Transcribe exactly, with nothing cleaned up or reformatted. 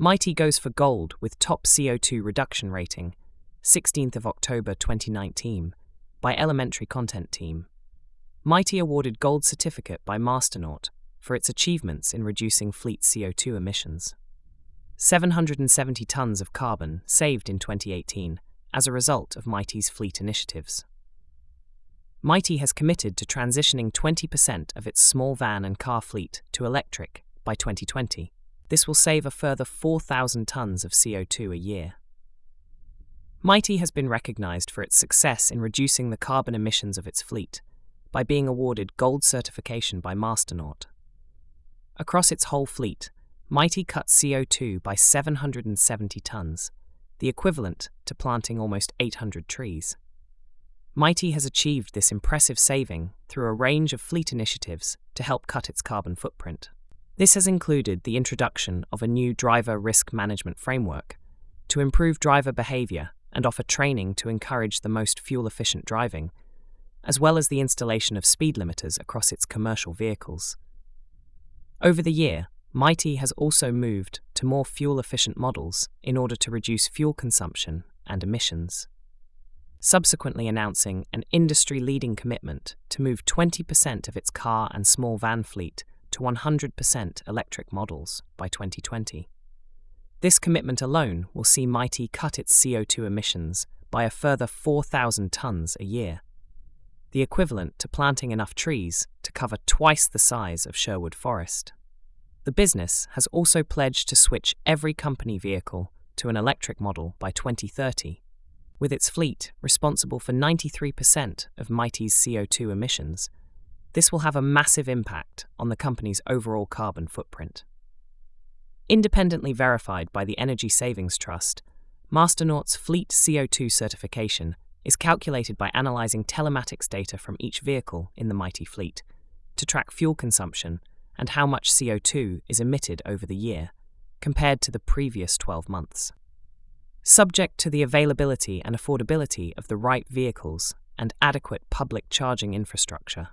Mighty goes for gold with top C O two reduction rating, sixteenth of October twenty nineteen, by Elementary Content Team. Mighty awarded gold certificate by Masternaut for its achievements in reducing fleet C O two emissions. seven hundred seventy tons of carbon saved in twenty eighteen as a result of Mighty's fleet initiatives. Mighty has committed to transitioning twenty percent of its small van and car fleet to electric by twenty twenty. This will save a further four thousand tons of C O two a year. Mighty has been recognized for its success in reducing the carbon emissions of its fleet by being awarded gold certification by Masternaut. Across its whole fleet, Mighty cut C O two by seven hundred seventy tons, the equivalent to planting almost eight hundred trees. Mighty has achieved this impressive saving through a range of fleet initiatives to help cut its carbon footprint. This has included the introduction of a new driver risk management framework to improve driver behavior and offer training to encourage the most fuel-efficient driving, as well as the installation of speed limiters across its commercial vehicles. Over the year, Mighty has also moved to more fuel-efficient models in order to reduce fuel consumption and emissions, subsequently announcing an industry-leading commitment to move twenty percent of its car and small van fleet to one hundred percent electric models by twenty twenty. This commitment alone will see Mighty cut its C O two emissions by a further four thousand tons a year, the equivalent to planting enough trees to cover twice the size of Sherwood Forest. The business has also pledged to switch every company vehicle to an electric model by twenty thirty, with its fleet responsible for ninety-three percent of Mighty's C O two emissions. This will have a massive impact on the company's overall carbon footprint. Independently verified by the Energy Savings Trust, Masternaut's fleet C O two certification is calculated by analyzing telematics data from each vehicle in the Mighty fleet to track fuel consumption and how much C O two is emitted over the year, compared to the previous twelve months. Subject to the availability and affordability of the right vehicles and adequate public charging infrastructure,